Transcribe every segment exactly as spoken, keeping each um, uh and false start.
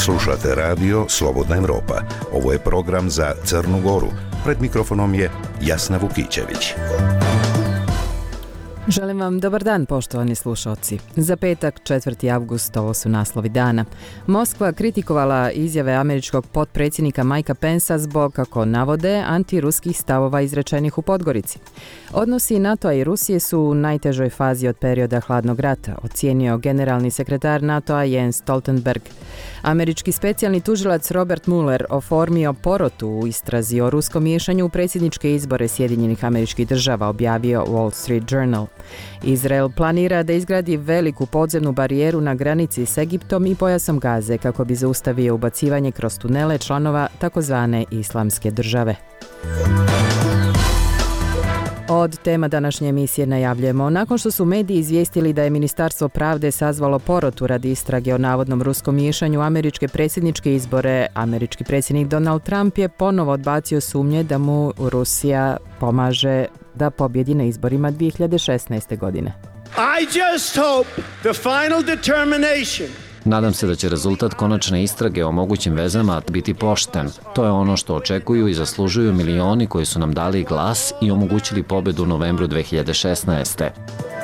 Slušate radio Slobodna Evropa. Ovo je program za Crnu Goru. Pred mikrofonom je Jasna Vukićević. Želim vam dobar dan, poštovani slušalci. Za petak, četvrti avgust, ovo su naslovi dana. Moskva kritikovala izjave američkog potpredsjednika Mikea Pensa zbog, kako navode, antiruskih stavova izrečenih u Podgorici. Odnosi NATO-a i Rusije su u najtežoj fazi od perioda hladnog rata, ocijenio generalni sekretar NATO-a Jens Stoltenberg. Američki specijalni tužilac Robert Mueller oformio porotu u istrazi o ruskom miješanju u predsjedničke izbore Sjedinjenih Američkih Država, objavio Wall Street Journal. Izrael planira da izgradi veliku podzemnu barijeru na granici s Egiptom i pojasom Gaze kako bi zaustavio ubacivanje kroz tunele članova takozvane Islamske države. Od tema današnje emisije najavljujemo. Nakon što su mediji izvijestili da je Ministarstvo pravde sazvalo porotu radi istrage o navodnom ruskom miješanju u američke predsjedničke izbore, američki predsjednik Donald Trump je ponovo odbacio sumnje da mu Rusija pomaže da pobjedi na izborima dvije hiljade šesnaeste. godine. I just hope the final determination Nadam se da će rezultat konačne istrage o mogućim vezama biti pošten. To je ono što očekuju i zaslužuju milioni koji su nam dali glas i omogućili pobedu u novembru dvije hiljade šesnaeste.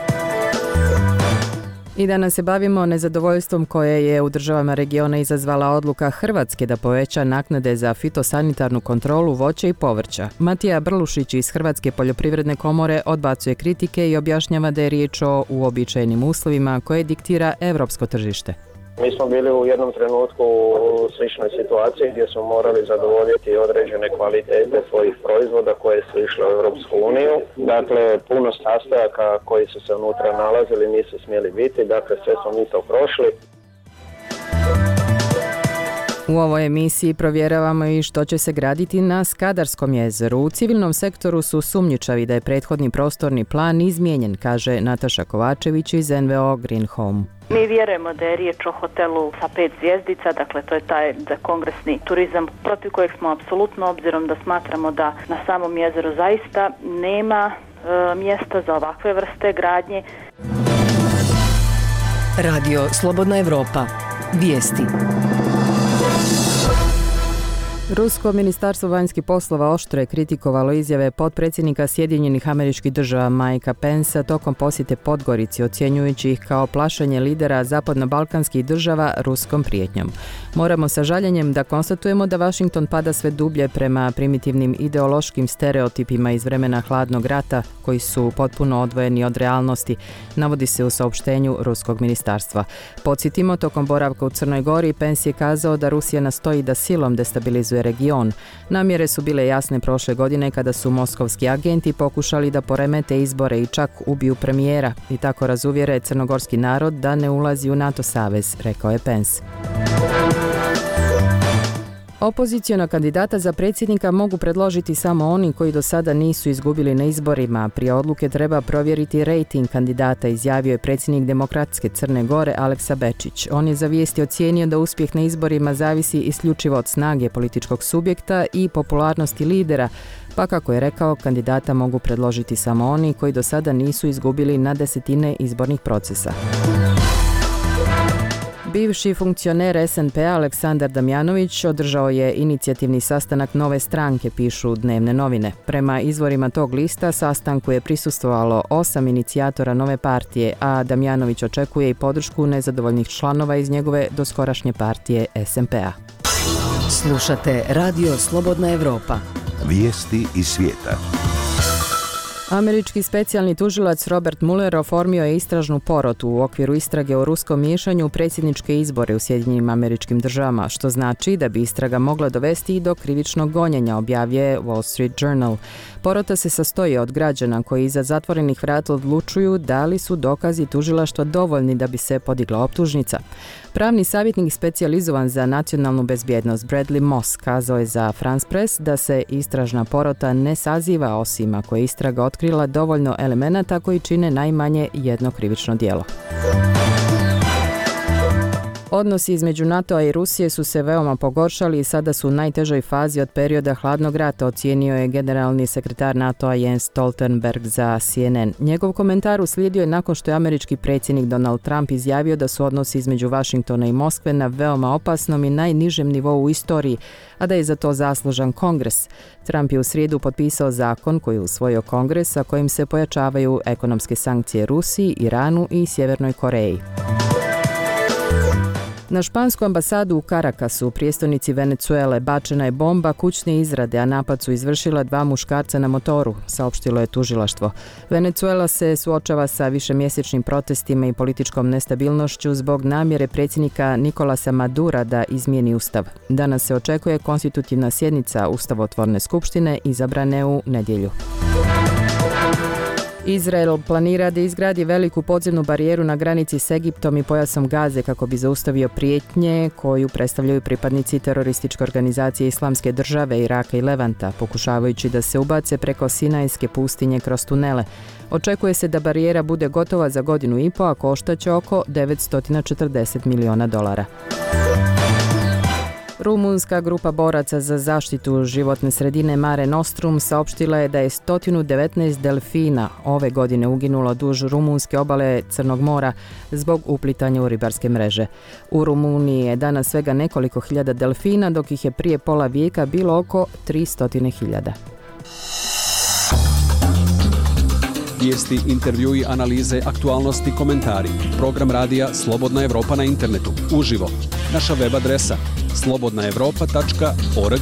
I danas se bavimo nezadovoljstvom koje je u državama regiona izazvala odluka Hrvatske da poveća naknade za fitosanitarnu kontrolu voća i povrća. Matija Brlušić iz Hrvatske poljoprivredne komore odbacuje kritike i objašnjava da je riječ o uobičajenim uslovima koje diktira europsko tržište. Mi smo bili u jednom trenutku u sličnoj situaciji gdje smo morali zadovoljiti određene kvalitete svojih proizvoda koje su išle u Europsku uniju. Dakle, puno sastojaka koji su se unutra nalazili nisu smjeli biti, dakle sve smo mi to prošli. U ovoj emisiji provjeravamo i što će se graditi na Skadarskom jezeru. U civilnom sektoru su sumnjičavi da je prethodni prostorni plan izmijenjen, kaže Nataša Kovačević iz en ve o Green Home. Mi vjerujemo da je riječ o hotelu sa pet zvjezdica, dakle to je taj za kongresni turizam protiv kojeg smo apsolutno, obzirom da smatramo da na samom jezeru zaista nema e, mjesta za ovakve vrste gradnje. Radio Slobodna Evropa. Vijesti. Rusko ministarstvo vanjskih poslova oštro je kritikovalo izjave potpredsjednika Sjedinjenih Američkih Država Mikea Pensa tokom posjete Podgorici, ocjenjujući ih kao plašenje lidera zapadno-balkanskih država ruskom prijetnjom. Moramo sa žaljenjem da konstatujemo da Washington pada sve dublje prema primitivnim ideološkim stereotipima iz vremena hladnog rata koji su potpuno odvojeni od realnosti, navodi se u saopštenju ruskog ministarstva. Podsjetimo, tokom boravka u Crnoj Gori Pence je kazao da Rusija nastoji da silom destabilizuje region. Namjere su bile jasne prošle godine kada su moskovski agenti pokušali da poremete izbore i čak ubiju premijera i tako razuvjere crnogorski narod da ne ulazi u NATO savez, rekao je Pence. Opoziciona kandidata za predsjednika mogu predložiti samo oni koji do sada nisu izgubili na izborima. Prije odluke treba provjeriti rejting kandidata, izjavio je predsjednik Demokratske Crne Gore Aleksa Bečić. On je za vijesti ocijenio da uspjeh na izborima zavisi isključivo od snage političkog subjekta i popularnosti lidera, pa kako je rekao, kandidata mogu predložiti samo oni koji do sada nisu izgubili na desetine izbornih procesa. Bivši funkcioner es en pe-a Aleksandar Damjanović održao je inicijativni sastanak Nove stranke, pišu dnevne novine. Prema izvorima tog lista sastanku je prisustvovalo osam inicijatora nove partije, a Damjanović očekuje i podršku nezadovoljnih članova iz njegove doskorašnje partije es en pe-a. Slušate Radio Slobodna Evropa. Vijesti iz svijeta. Američki specijalni tužilac Robert Mueller oformio je istražnu porotu u okviru istrage o ruskom miješanju u predsjedničke izbore u Sjedinjenim Američkim Državama, što znači da bi istraga mogla dovesti i do krivičnog gonjenja, objavljuje Wall Street Journal. Porota se sastoji od građana koji iza zatvorenih vrata odlučuju da li su dokazi tužilaštva dovoljni da bi se podigla optužnica. Pravni savjetnik specijalizovan za nacionalnu bezbjednost Bradley Moss kazao je za France Press da se istražna porota ne saziva osim ako je istraga otkrila dovoljno elemenata koji čine najmanje jedno krivično djelo. Odnosi između NATO-a i Rusije su se veoma pogoršali i sada su u najtežoj fazi od perioda hladnog rata, ocijenio je generalni sekretar NATO-a Jens Stoltenberg za C N N. Njegov komentar uslijedio je nakon što je američki predsjednik Donald Trump izjavio da su odnosi između Vašingtona i Moskve na veoma opasnom i najnižem nivou u istoriji, a da je za to zaslužan Kongres. Trump je u srijedu potpisao zakon koji je usvojio Kongres, a kojim se pojačavaju ekonomske sankcije Rusiji, Iranu i Sjevernoj Koreji. Na špansku ambasadu u Caracasu, u prijestolnici Venezuele, bačena je bomba kućne izrade, a napad su izvršila dva muškarca na motoru, saopštilo je tužilaštvo. Venezuela se suočava sa višemjesečnim protestima i političkom nestabilnošću zbog namjere predsjednika Nicolasa Madura da izmijeni ustav. Danas se očekuje konstitutivna sjednica Ustavotvorne skupštine izabrane u nedjelju. Izrael planira da izgradi veliku podzemnu barijeru na granici s Egiptom i pojasom Gaze kako bi zaustavio prijetnje koju predstavljaju pripadnici terorističke organizacije Islamske države, Iraka i Levanta, pokušavajući da se ubace preko Sinajske pustinje kroz tunele. Očekuje se da barijera bude gotova za godinu i po, a koštaće oko devetsto četrdeset miliona dolara. Rumunska grupa boraca za zaštitu životne sredine Mare Nostrum saopštila je da je sto devetnaest delfina ove godine uginulo duž rumunske obale Crnog mora zbog uplitanja u ribarske mreže. U Rumuniji je danas svega nekoliko hiljada delfina, dok ih je prije pola vijeka bilo oko tristo hiljada. Vijesti, intervjui, analize, aktualnosti, komentari. Program radija Slobodna Evropa na internetu. Uživo. Naša web adresa slobodna evropa tačka org.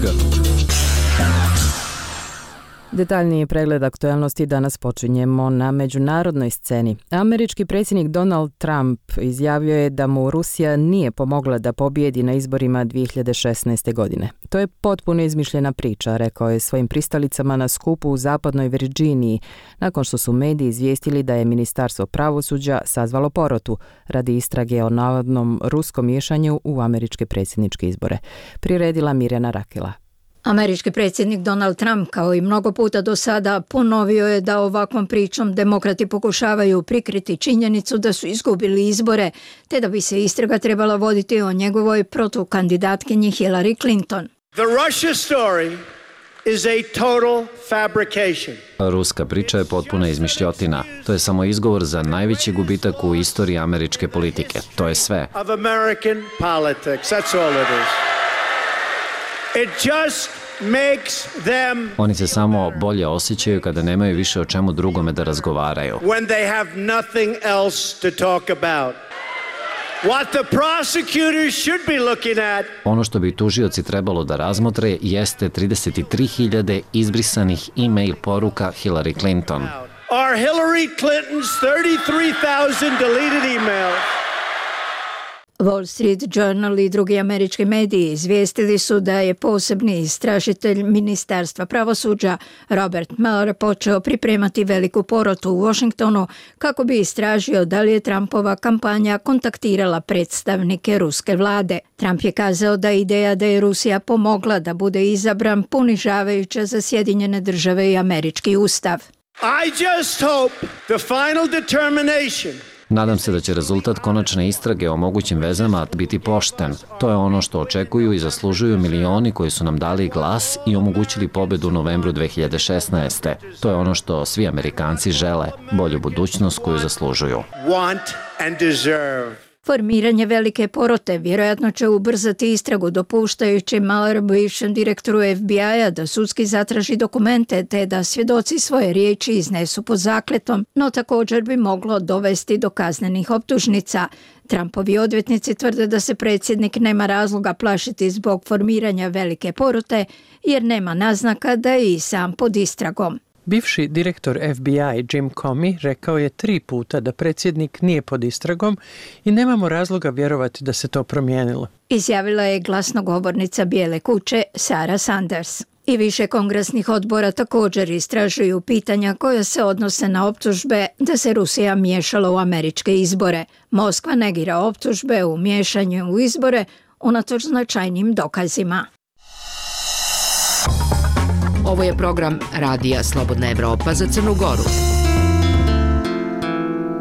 Detaljniji pregled aktualnosti danas počinjemo na međunarodnoj sceni. Američki predsjednik Donald Trump izjavio je da mu Rusija nije pomogla da pobjedi na izborima dvije hiljade šesnaeste. godine. To je potpuno izmišljena priča, rekao je svojim pristalicama na skupu u zapadnoj Virginiji, nakon što su mediji izvijestili da je Ministarstvo pravosuđa sazvalo porotu radi istrage o navodnom ruskom miješanju u američke predsjedničke izbore. Priredila Mirjana Rakela. Američki predsjednik Donald Trump, kao i mnogo puta do sada, ponovio je da ovakvom pričom demokrati pokušavaju prikriti činjenicu da su izgubili izbore, te da bi se istraga trebala voditi o njegovoj protukandidatkinji Hillary Clinton. The Russia story is a total fabrication. Ruska priča je potpuna izmišljotina. To je samo izgovor za najveći gubitak u istoriji američke politike. To je sve. Of American politics. That's all it is. It just makes them Oni se samo bolje osjećaju kada nemaju više o čemu drugome da razgovaraju. when they have nothing else to talk about. What the prosecutors should be looking at Ono što bi tužioci trebalo da razmotre jeste trideset tri hiljade izbrisanih e-mail poruka Hillary Clinton. are Hillary Clinton's thirty-three thousand deleted emails. Wall Street Journal i drugi američki mediji izvijestili su da je posebni istražitelj Ministarstva pravosuđa Robert Mueller počeo pripremati veliku porotu u Washingtonu kako bi istražio da li je Trumpova kampanja kontaktirala predstavnike ruske vlade. Trump je kazao da ideja da je Rusija pomogla da bude izabran ponižavajuća za Sjedinjene države i američki ustav. I just hope the final determination Nadam se da će rezultat konačne istrage o mogućim vezama biti pošten. To je ono što očekuju i zaslužuju milioni koji su nam dali glas i omogućili pobedu u novembru dve hiljade šesnaeste. To je ono što svi Amerikanci žele, bolju budućnost koju zaslužuju. want and deserve. Formiranje velike porote vjerojatno će ubrzati istragu, dopuštajući Mueller bivšem direktoru F B I-a da sudski zatraži dokumente te da svjedoci svoje riječi iznesu pod zakletom, no također bi moglo dovesti do kaznenih optužnica. Trumpovi odvjetnici tvrde da se predsjednik nema razloga plašiti zbog formiranja velike porote, jer nema naznaka da je i sam pod istragom. Bivši direktor F B I Jim Comey rekao je tri puta da predsjednik nije pod istragom i nemamo razloga vjerovati da se to promijenilo. Izjavila je glasnogovornica Bijele kuće Sarah Sanders. I više kongresnih odbora također istražuju pitanja koja se odnose na optužbe da se Rusija miješala u američke izbore. Moskva negira optužbe u miješanju u izbore unatoč značajnim dokazima. Ovo je program Radija Slobodna Evropa za Crnu Goru.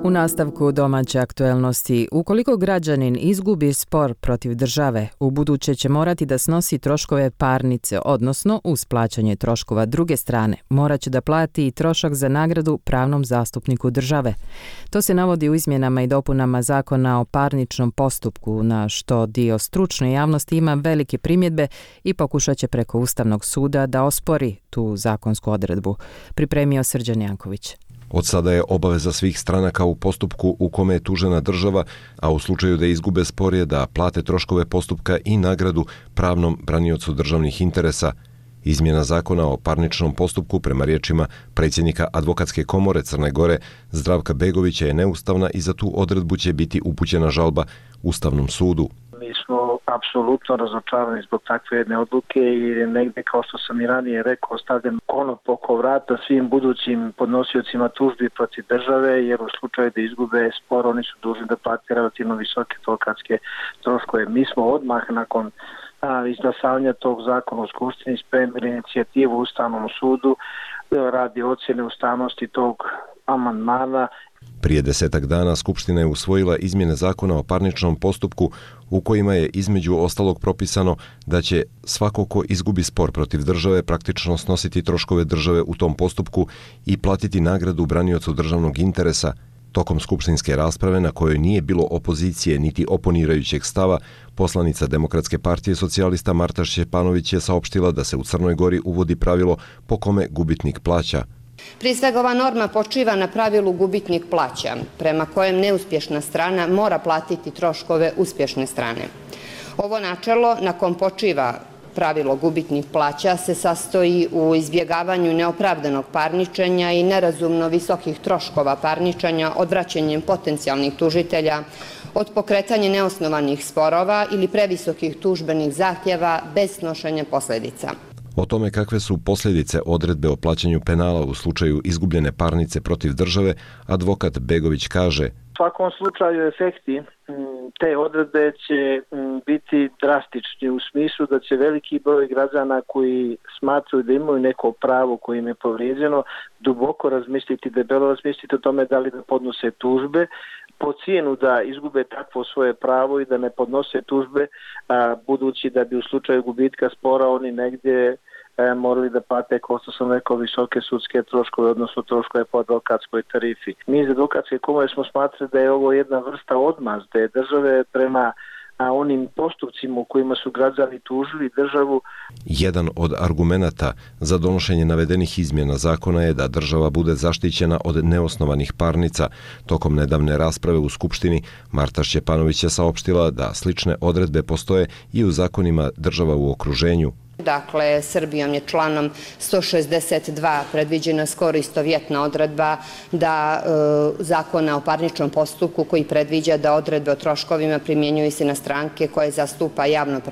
U nastavku domaće aktuelnosti, ukoliko građanin izgubi spor protiv države, u buduće će morati da snosi troškove parnice, odnosno uz plaćanje troškova druge strane, morat će da plati i trošak za nagradu pravnom zastupniku države. To se navodi u izmjenama i dopunama Zakona o parničnom postupku, na što dio stručne javnosti ima velike primjedbe i pokušat će preko Ustavnog suda da ospori tu zakonsku odredbu. Pripremio Srđan Janković. Od sada je obaveza svih stranaka u postupku u kome je tužena država, a u slučaju da izgube spor je da plate troškove postupka i nagradu pravnom braniocu državnih interesa. Izmjena zakona o parničnom postupku prema riječima predsjednika Advokatske komore Crne Gore Zdravka Begovića je neustavna i za tu odredbu će biti upućena žalba Ustavnom sudu. Mi smo apsolutno razočarani zbog takve jedne odluke jer je negdje, kao što sam i ranije rekao, stavljen konop oko vrata svim budućim podnosiocima tužbi protiv države, jer u slučaju da izgube spor oni su dužni da plati relativno visoke advokatske troškove. Mi smo odmah nakon a, izglasavanja tog zakona u Skupštini spremili inicijativu u Ustavnom sudu radi ocjene ustavnosti tog amandmana. Prije desetak dana Skupština je usvojila izmjene zakona o parničnom postupku u kojima je između ostalog propisano da će svako ko izgubi spor protiv države praktično snositi troškove države u tom postupku i platiti nagradu braniocu državnog interesa. Tokom skupštinske rasprave na kojoj nije bilo opozicije niti oponirajućeg stava, poslanica Demokratske partije socijalista Marta Šćepanović je saopštila da se u Crnoj Gori uvodi pravilo po kome gubitnik plaća. Prije svega ova norma počiva na pravilu gubitnik plaća, prema kojem neuspješna strana mora platiti troškove uspješne strane. Ovo načelo na kom počiva pravilo gubitnik plaća se sastoji u izbjegavanju neopravdanog parničenja i nerazumno visokih troškova parničenja odvraćanjem potencijalnih tužitelja od pokretanja neosnovanih sporova ili previsokih tužbenih zahtjeva bez snošenja posljedica. O tome kakve su posljedice odredbe o plaćanju penala u slučaju izgubljene parnice protiv države, advokat Begović kaže: U svakom slučaju efekti te odredbe će biti drastični u smislu da će veliki broj građana koji smatraju da imaju neko pravo koje im je povrijeđeno duboko razmisliti, debelo razmisliti o tome da li da podnose tužbe po cijenu da izgube takvo svoje pravo i da ne podnose tužbe, a, budući da bi u slučaju gubitka spora oni negdje e, morali da plate, kao što sam rekao, visoke sudske troškove, odnosno troškove po advokatskoj tarifi. Mi iz Advokatske komore smo smatrali da je ovo jedna vrsta odmazde države prema a onim postupcima u kojima su građani tužili državu. Jedan od argumenata za donošenje navedenih izmjena zakona je da država bude zaštićena od neosnovanih parnica. Tokom nedavne rasprave u Skupštini, Marta Šćepanović je saopštila da slične odredbe postoje i u zakonima država u okruženju. Dakle, Srbijom je članom sto šezdeset dva predviđena skoro istovjetna odredba da e, zakona o parničnom postupku koji predviđa da odredbe o troškovima primjenjuju se na stranke koje zastupa javno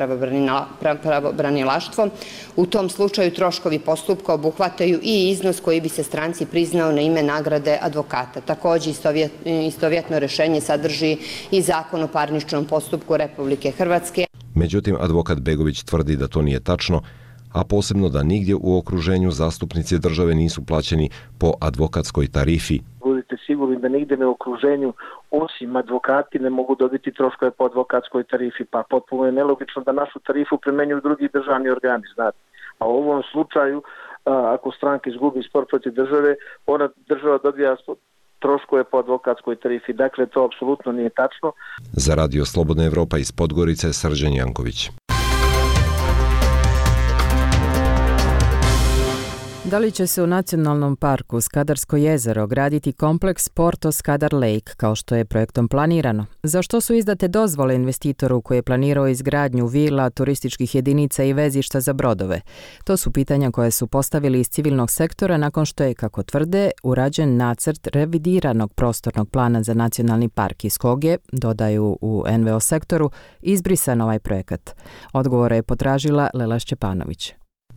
pravobranilaštvo. U tom slučaju troškovi postupka obuhvataju i iznos koji bi se stranci priznao na ime nagrade advokata. Također istovjet, istovjetno rješenje sadrži i zakon o parničnom postupku Republike Hrvatske. Međutim, advokat Begović tvrdi da to nije tačno, a posebno da nigdje u okruženju zastupnici države nisu plaćeni po advokatskoj tarifi. Budite sigurni da nigdje u okruženju osim advokati ne mogu dobiti troškove po advokatskoj tarifi, pa potpuno je nelogično da našu tarifu primenjuju drugi državni organi, znate. A u ovom slučaju, ako stranka izgubi spor protiv države, ona država dobija troškove po advokatskoj tarifi. Dakle, to apsolutno nije tačno. Za Radio Slobodna Evropa iz Podgorice, Srđan Janković. Da li će se u Nacionalnom parku Skadarsko jezero graditi kompleks Porto Skadar Lake kao što je projektom planirano? Za što su izdate dozvole investitoru koji je planirao izgradnju vila, turističkih jedinica i vezišta za brodove? To su pitanja koje su postavili iz civilnog sektora nakon što je, kako tvrde, urađen nacrt revidiranog prostornog plana za Nacionalni park iz kog je, dodaju u en ve o sektoru, izbrisan ovaj projekat. Odgovore je potražila Lela Šćepanović.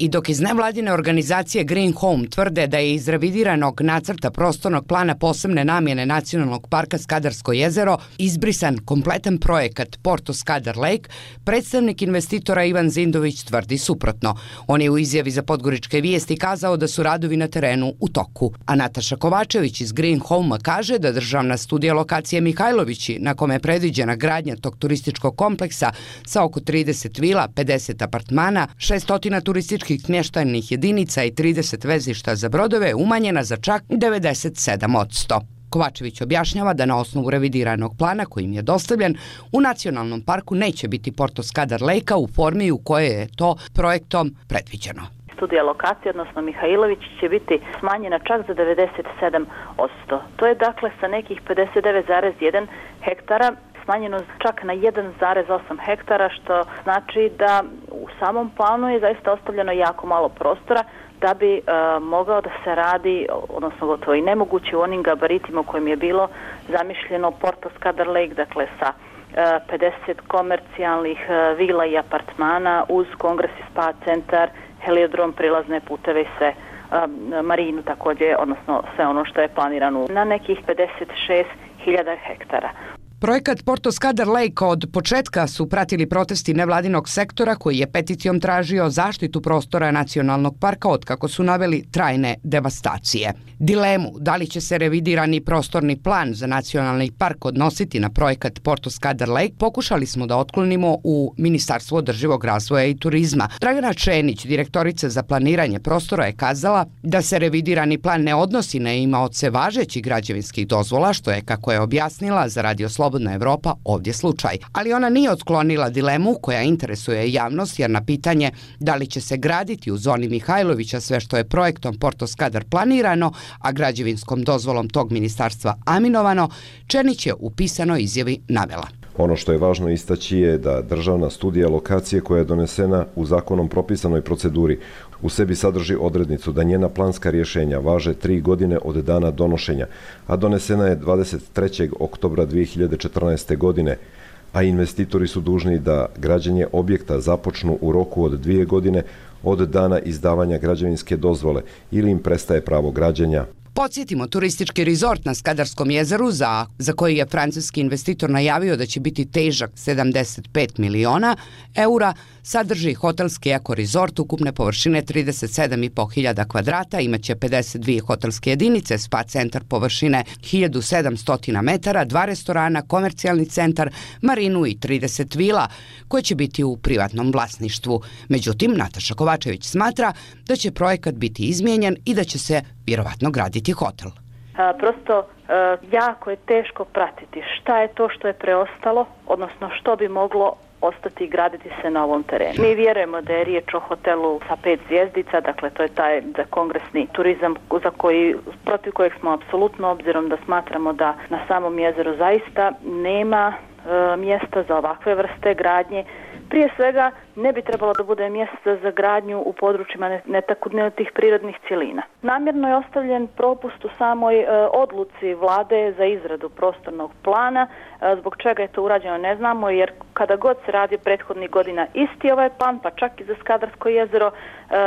I dok iz nevladine organizacije Green Home tvrde da je iz revidiranog nacrta prostornog plana posebne namjene Nacionalnog parka Skadarsko jezero izbrisan kompletan projekat Porto Skadar Lake, predstavnik investitora Ivan Zindović tvrdi suprotno. On je u izjavi za Podgoričke vijesti kazao da su radovi na terenu u toku. A Nataša Kovačević iz Green Home kaže da državna studija lokacije Mihajlovići, na kome je predviđena gradnja tog turističkog kompleksa sa oko trideset vila, pedeset apartmana, šesto turističkih smještajnih jedinica i trideset vezišta za brodove, umanjena za čak devedeset sedam posto. Kovačević objašnjava da na osnovu revidiranog plana kojim je dostavljen, u nacionalnom parku neće biti Porto Skadar Lake u formi u kojoj je to projektom predviđeno. Studija lokacije, odnosno Mihajlović, će biti smanjena čak za devedeset sedam posto. To je dakle sa nekih pedeset devet zarez jedan hektara smanjeno čak na jedan zarez osam hektara, što znači da u samom planu je zaista ostavljeno jako malo prostora da bi e, mogao da se radi, odnosno gotovo i nemoguće u onim gabaritima u kojim je bilo zamišljeno Porto Skadar Lake, dakle sa e, pedeset komercijalnih e, vila i apartmana uz kongres i spa centar, heliodrom, prilazne puteve i sve, e, marinu također, odnosno sve ono što je planirano na nekih pedeset šest hiljada hektara. Projekat Porto Skadar Lake od početka su pratili protesti nevladinog sektora koji je peticijom tražio zaštitu prostora nacionalnog parka otkako su naveli trajne devastacije. Dilemu da li će se revidirani prostorni plan za nacionalni park odnositi na projekat Porto Skadar Lake pokušali smo da otklonimo u Ministarstvu održivog razvoja i turizma. Dragana Čenić, direktorica za planiranje prostora, je kazala da se revidirani plan ne odnosi na imaoce važećih građevinskih dozvola, što je, kako je objasnila za Radio Slobodna Evropa, ovdje slučaj. Ali ona nije otklonila dilemu koja interesuje javnost, jer na pitanje da li će se graditi u zoni Mihajlovića sve što je projektom Porto Skadar planirano, a građevinskom dozvolom tog ministarstva aminovano, Čenić je u pisanoj izjavi navela. Ono što je važno istaći je da državna studija lokacije koja je donesena u zakonom propisanoj proceduri u sebi sadrži odrednicu da njena planska rješenja važe tri godine od dana donošenja, a donesena je dvadeset trećeg oktobra dvije hiljade četrnaeste. godine, a investitori su dužni da građenje objekta započnu u roku od dvije godine od dana izdavanja građevinske dozvole ili im prestaje pravo građenja. Podsjetimo, turistički rezort na Skadarskom jezeru, za, za koji je francuski investitor najavio da će biti težak sedamdeset pet miliona eura, sadrži hotelski ekorezort ukupne površine trideset sedam i po hiljada kvadrata, imaće pedeset dvije hotelske jedinice, spa centar površine hiljadu sedamsto metara, dva restorana, komercijalni centar, marinu i trideset vila, koje će biti u privatnom vlasništvu. Međutim, Nataša Kovačević smatra da će projekat biti izmijenjen i da će se vjerovatno graditi hotel. A, prosto a, jako je teško pratiti šta je to što je preostalo, odnosno što bi moglo ostati i graditi se na ovom terenu. Mi vjerujemo da je riječ o hotelu sa pet zvjezdica, dakle to je taj za kongresni turizam za koji, protiv kojeg smo apsolutno, obzirom da smatramo da na samom jezeru zaista nema e, mjesta za ovakve vrste gradnje. Prije svega ne bi trebalo da bude mjesta za gradnju u područjima netaknutih prirodnih cjelina. Namjerno je ostavljen propust u samoj e, odluci vlade za izradu prostornog plana. E, zbog čega je to urađeno ne znamo, jer kada god se radi prethodnih godina isti ovaj plan, pa čak i za Skadarsko jezero, e,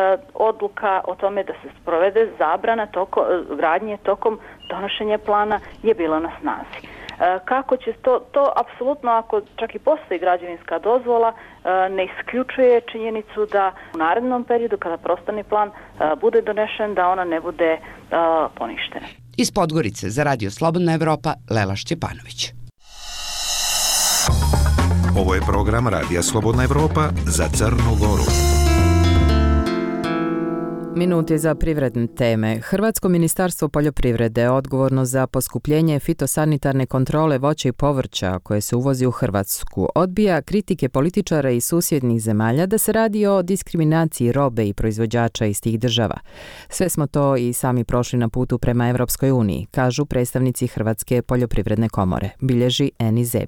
odluka o tome da se sprovede zabrana toko, e, gradnje tokom donošenja plana je bila na snazi. Kako će to, to apsolutno, ako čak i postoji građevinska dozvola, ne isključuje činjenicu da u narednom periodu, kada prostorni plan bude donešen, da ona ne bude poništena. Iz Podgorice za Radio Slobodna Evropa, Lela Šćepanović. Ovo je program Radija Slobodna Evropa za Crnu Goru. Minuti za privredne teme. Hrvatsko ministarstvo poljoprivrede je odgovorno za poskupljenje fitosanitarne kontrole voća i povrća koje se uvozi u Hrvatsku. Odbija kritike političara iz susjednih zemalja da se radi o diskriminaciji robe i proizvođača iz tih država. Sve smo to i sami prošli na putu prema Evropskoj uniji, kažu predstavnici Hrvatske poljoprivredne komore, bilježi Eni Zebić.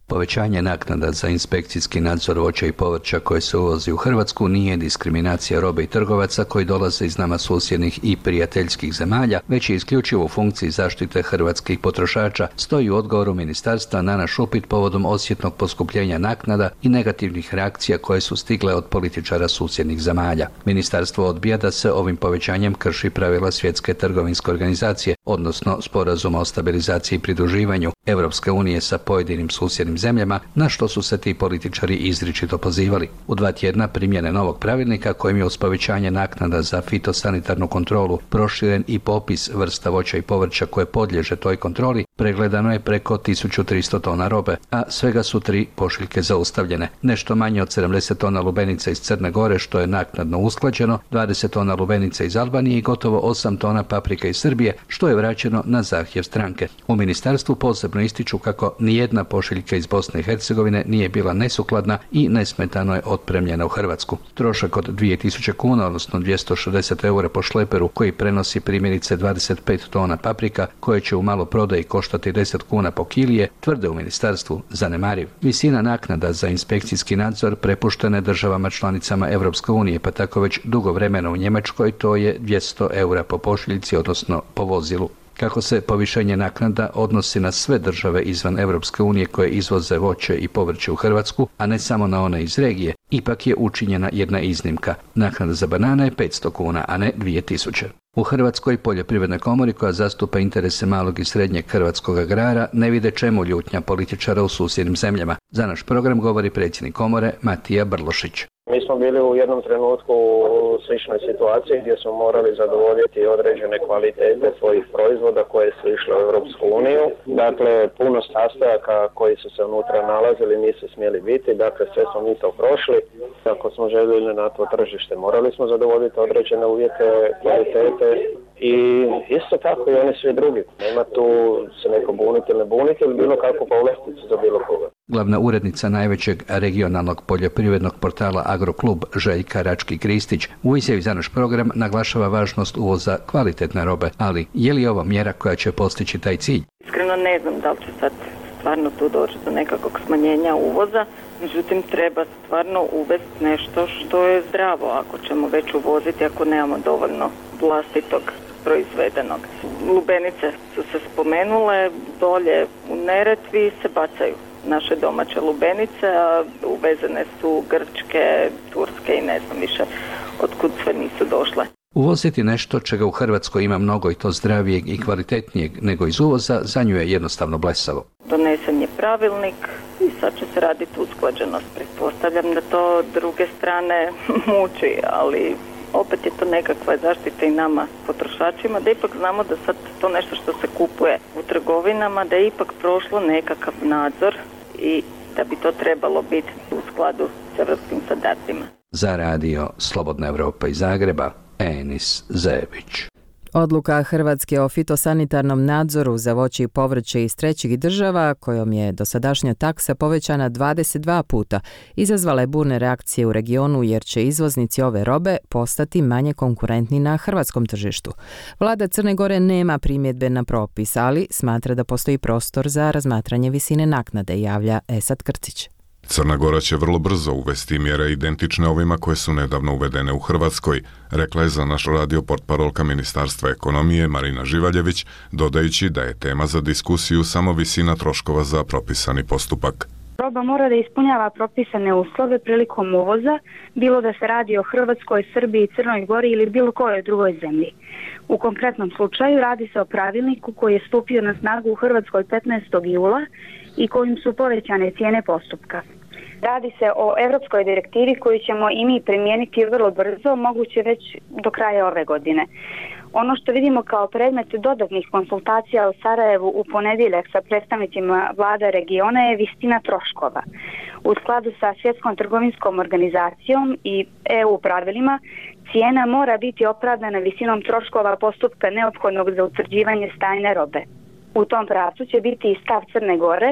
Povećanje naknada za inspekcijski nadzor voća i povrća koje se uvozi u Hrvatsku nije diskriminacija robe i trgovaca koji dolaze iz nama susjednih i prijateljskih zemalja, već je isključivo u funkciji zaštite hrvatskih potrošača, stoji u odgovoru ministarstva na naš upit povodom osjetnog poskupljenja naknada i negativnih reakcija koje su stigle od političara susjednih zemalja. Ministarstvo odbija da se ovim povećanjem krši pravila Svjetske trgovinske organizacije, odnosno Sporazuma o stabilizaciji i pridruživanju Europske unije sa pojedinim susjednim zemljama, na što su se ti političari izričito pozivali. U dva tjedna primjene novog pravilnika kojim je uz povećanje naknada za fitosanitarnu kontrolu proširen i popis vrsta voća i povrća koje podliježe toj kontroli, pregledano je preko tisuću tristo tona robe, a svega su tri pošiljke zaustavljene. Nešto manje od sedamdeset tona lubenica iz Crne Gore, što je naknadno usklađeno, dvadeset tona lubenica iz Albanije i gotovo osam tona paprika iz Srbije, što je vraćeno na zahtjev stranke. U ministarstvu posebno ističu kako nijedna pošiljka iz Bosne i Hercegovine nije bila nesukladna i nesmetano je otpremljena u Hrvatsku. Trošak od dvije tisuće kuna, odnosno dvjesto šezdeset eura po šleperu, koji prenosi primjerice dvadeset pet tona paprika, koje će u maloprodaji koštati deset kuna po kilije, tvrde u ministarstvu zanemariv. Visina naknada za inspekcijski nadzor prepuštena je državama članicama Europske unije, pa tako već dugo vremena u Njemačkoj to je dvjesto eura po pošiljci, odnosno po vozilu. Kako se povišenje naknada odnosi na sve države izvan Europske unije koje izvoze voće i povrće u Hrvatsku, a ne samo na one iz regije, ipak je učinjena jedna iznimka. Naknada za banane je petsto kuna, a ne dvije tisuće. U Hrvatskoj poljoprivrednoj komori, koja zastupa interese malog i srednjeg hrvatskog agrara, ne vide čemu ljutnja političara u susjednim zemljama. Za naš program govori predsjednik komore Matija Brlošić. Mi smo bili u jednom trenutku u sličnoj situaciji gdje smo morali zadovoljiti određene kvalitete svojih proizvoda koje su išle u Europsku uniju. Dakle, puno sastojaka koji su se unutra nalazili nisu smjeli biti, dakle sve smo mi to prošli. Ako smo željeli na to tržište, morali smo zadovoljiti određene uvjete kvalitete i isto tako i oni svi drugi. Nema tu se neko buniti ili ne buniti ili bilo kakvu povlasticu za bilo koga. Glavna urednica najvećeg regionalnog poljoprivrednog portala Agroklub Željka Rački-Kristić u izjavi za naš program naglašava važnost uvoza kvalitetne robe, ali je li ovo mjera koja će postići taj cilj? Iskreno ne znam da li će sad stvarno tu doći do nekakvog smanjenja uvoza, međutim treba stvarno uvesti nešto što je zdravo ako ćemo već uvoziti, ako nemamo dovoljno vlastitog proizvedenog. Lubenice su se spomenule, dolje u Neretvi se bacaju naše domaće lubenice, a uvezene su grčke, turske i ne znam više otkud sve nisu došle. Uvoziti nešto čega u Hrvatskoj ima mnogo i to zdravijeg i kvalitetnijeg nego iz uvoza, za nju je jednostavno blesavo. Donesen je pravilnik i sad će se raditi usklađenost. Pretpostavljam da to druge strane muči, ali opet je to nekakva zaštita i nama potrošačima, da ipak znamo da sad to nešto što se kupuje u trgovinama, da je ipak prošlo nekakav nadzor i da bi to trebalo biti u skladu s evropskim standardima. Za radio Slobodna Evropa iz Zagreba, Enis Zebić. Odluka Hrvatske o fitosanitarnom nadzoru za voće i povrće iz trećih država, kojom je dosadašnja taksa povećana dvadeset dva puta, izazvala je burne reakcije u regionu jer će izvoznici ove robe postati manje konkurentni na hrvatskom tržištu. Vlada Crne Gore nema primjedbe na propis, ali smatra da postoji prostor za razmatranje visine naknade, javlja Esad Krcić. Crna Gora će vrlo brzo uvesti mjere identične ovima koje su nedavno uvedene u Hrvatskoj, rekla je za naš radio portparolka Ministarstva ekonomije Marina Živaljević, dodajući da je tema za diskusiju samo visina troškova za propisani postupak. Roba mora da ispunjava propisane uslove prilikom uvoza, bilo da se radi o Hrvatskoj, Srbiji, Crnoj Gori ili bilo kojoj drugoj zemlji. U konkretnom slučaju radi se o pravilniku koji je stupio na snagu u Hrvatskoj petnaestog jula i kojim su povećane cijene postupka. Radi se o europskoj direktivi koju ćemo i mi primijeniti vrlo brzo, moguće već do kraja ove godine. Ono što vidimo kao predmet dodatnih konsultacija u Sarajevu u ponedjeljak sa predstavnicima vlada regiona je visina troškova. U skladu sa Svjetskom trgovinskom organizacijom i E U pravilima, cijena mora biti opravdana visinom troškova postupka neophodnog za utvrđivanje stanja robe. U tom pravcu će biti i stav Crne Gore,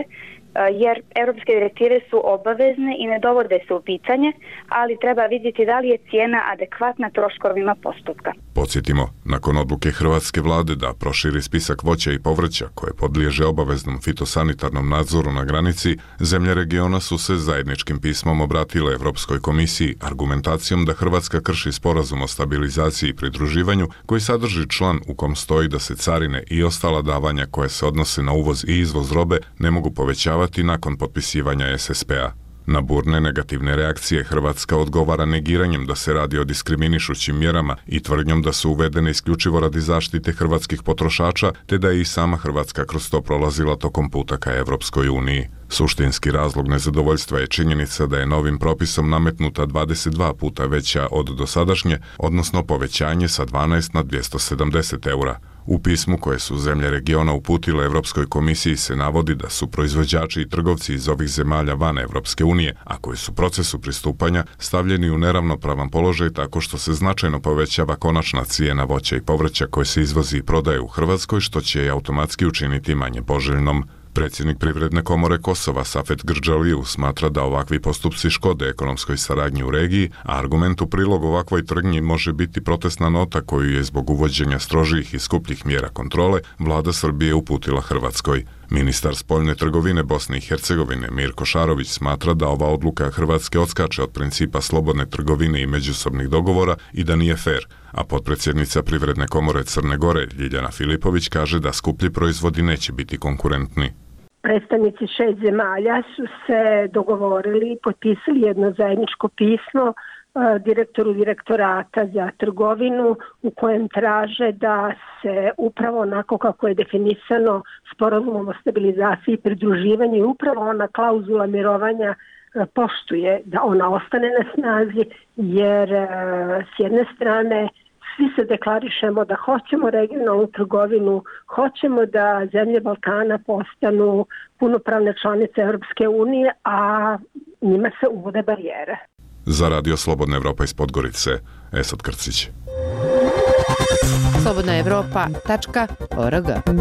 jer europske direktive su obavezne i ne dovode se u pitanje, ali treba vidjeti da li je cijena adekvatna troškovima postupka. Podsjetimo, nakon odluke hrvatske vlade da proširi spisak voća i povrća koje podliježe obaveznom fitosanitarnom nadzoru na granici, zemlje regiona su se zajedničkim pismom obratile Europskoj komisiji argumentacijom da Hrvatska krši sporazum o stabilizaciji i pridruživanju koji sadrži član u kom stoji da se carine i ostala davanja koje se odnose na uvoz i izvoz robe ne mogu povećavati nakon potpisivanja es es pe a. Na burne negativne reakcije Hrvatska odgovara negiranjem da se radi o diskriminišućim mjerama i tvrdnjom da su uvedene isključivo radi zaštite hrvatskih potrošača, te da je i sama Hrvatska kroz to prolazila tokom puta ka Evropskoj uniji. Suštinski razlog nezadovoljstva je činjenica da je novim propisom nametnuta dvadeset dva puta veća od dosadašnje, odnosno povećanje sa dvanaest na dvjesto sedamdeset eura. U pismu koje su zemlje regiona uputile Europskoj komisiji se navodi da su proizvođači i trgovci iz ovih zemalja van Evropske unije, a koji su u procesu pristupanja stavljeni u neravnopravan položaj tako što se značajno povećava konačna cijena voća i povrća koje se izvozi i prodaje u Hrvatskoj, što će je automatski učiniti manje poželjnom. Predsjednik Privredne komore Kosova Safet Grđaliju smatra da ovakvi postupci škode ekonomskoj saradnji u regiji, a argument u prilog ovakvoj tvrdnji može biti protestna nota koju je zbog uvođenja strožijih i skupljih mjera kontrole vlada Srbije uputila Hrvatskoj. Ministar spoljne trgovine Bosne i Hercegovine Mirko Šarović smatra da ova odluka Hrvatske odskače od principa slobodne trgovine i međusobnih dogovora i da nije fer, a potpredsjednica Privredne komore Crne Gore Ljiljana Filipović kaže da skuplji proizvodi neće biti konkurentni. Predstavnici šest zemalja su se dogovorili i potpisali jedno zajedničko pismo direktoru direktorata za trgovinu u kojem traže da se upravo onako kako je definisano sporazumom o stabilizaciji i pridruživanju i upravo ona klauzula mirovanja poštuje, da ona ostane na snazi, jer s jedne strane svi se deklarišemo da hoćemo regionalnu trgovinu, hoćemo da zemlje Balkana postanu punopravne članice Europske unije, a njima se uvode barijere. Za Radio Slobodna Evropa iz Podgorice, Esad Krcić. slobodna evropa tačka org.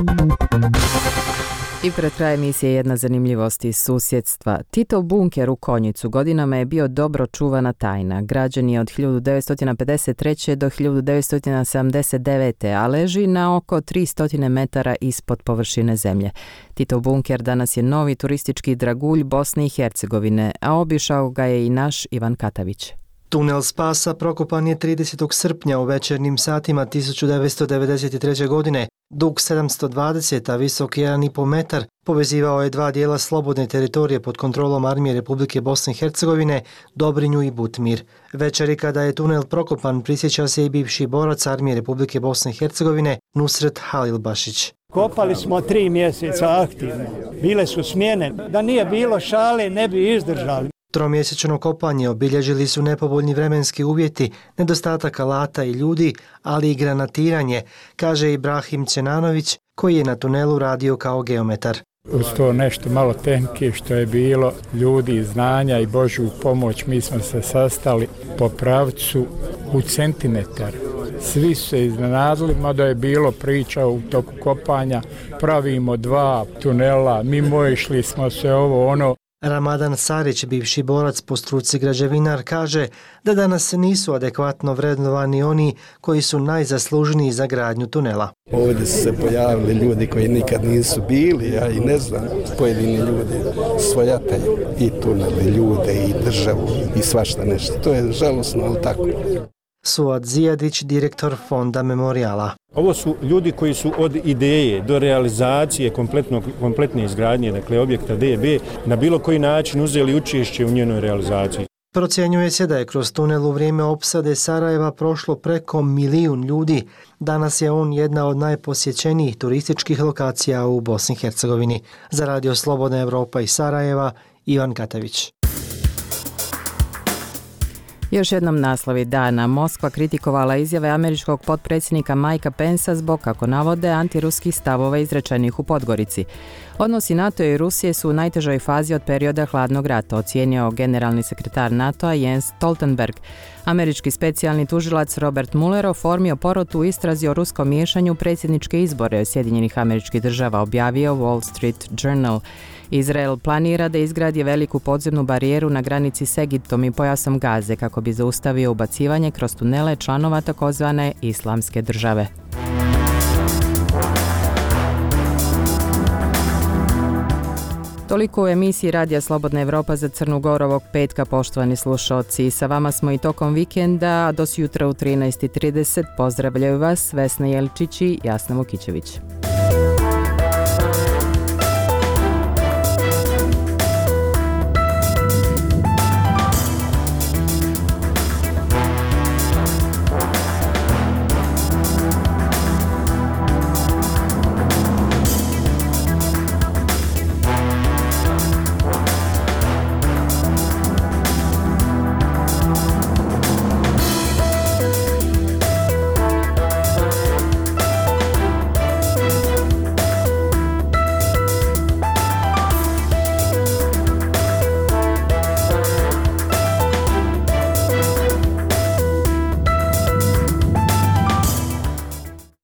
I pred kraj emisije jedna zanimljivost iz susjedstva. Titov bunker u Konjicu godinama je bio dobro čuvana tajna. Građen je od hiljadu devetsto pedeset treće do hiljadu devetsto sedamdeset devete. a leži na oko tristo metara ispod površine zemlje. Titov bunker danas je novi turistički dragulj Bosne i Hercegovine, a obišao ga je i naš Ivan Katavić. Tunel Spasa prokopan je tridesetog srpnja u večernjim satima tisuću devetsto devedeset treće. godine. Dug sedamsto dvadeset, a visok jedan i pol metar, povezivao je dva dijela slobodne teritorije pod kontrolom Armije Republike Bosne i Hercegovine, Dobrinju i Butmir. Večeri kada je tunel prokopan prisjeća se i bivši borac Armije Republike Bosne i Hercegovine Nusret Halilbašić. Kopali smo tri mjeseca aktivno, bile su smjene, da nije bilo šale ne bi izdržali. Tromjesečno kopanje obilježili su nepovoljni vremenski uvjeti, nedostatak alata i ljudi, ali i granatiranje, kaže Ibrahim Čenanović, koji je na tunelu radio kao geometar. Uz to nešto malo tehnike što je bilo, ljudi, znanja i Božju pomoć, mi smo se sastali po pravcu u centimetar. Svi su se iznenadili, mada je bilo priča u toku kopanja, pravimo dva tunela, mimo išli smo se ovo ono. Ramadan Sarić, bivši borac po struci građevinar, kaže da danas nisu adekvatno vrednovani oni koji su najzaslužniji za gradnju tunela. Ovdje su se pojavili ljudi koji nikad nisu bili, ja i ne znam, pojedini ljudi svojataju i tunele, ljude i državu i svašta nešto. To je žalosno, ali tako. Suad Zijadić, direktor Fonda Memorijala. Ovo su ljudi koji su od ideje do realizacije kompletne izgradnje, dakle objekta D B, na bilo koji način uzeli učešće u njenoj realizaciji. Procjenjuje se da je kroz tunel u vrijeme opsade Sarajeva prošlo preko milijun ljudi. Danas je on jedna od najposjećenijih turističkih lokacija u Bosni i Hercegovini. Za Radio Slobodna Evropa iz Sarajeva, Ivan Katavić. Još jednom naslovi dana. Moskva kritikovala izjave američkog potpredsjednika Mikea Pensa zbog, kako navode, antiruskih stavova izrečenih u Podgorici. Odnosi NATO i Rusije su u najtežoj fazi od perioda hladnog rata, ocijenio generalni sekretar NATO-a Jens Stoltenberg. Američki specijalni tužilac Robert Mueller oformio porotu u istrazi o ruskom miješanju predsjedničke izbore Sjedinjenih Američkih Država, objavio Wall Street Journal. Izrael planira da izgradi veliku podzemnu barijeru na granici s Egiptom i pojasom Gaze kako bi zaustavio ubacivanje kroz tunele članova takozvane Islamske države. Toliko u emisiji Radija Slobodna Evropa za Crnu Goru ovog petka, poštovani slušalci. Sa vama smo i tokom vikenda, a do sutra u trinaest i trideset. Pozdravljaju vas Vesna Jelčić i Jasna Vukićević.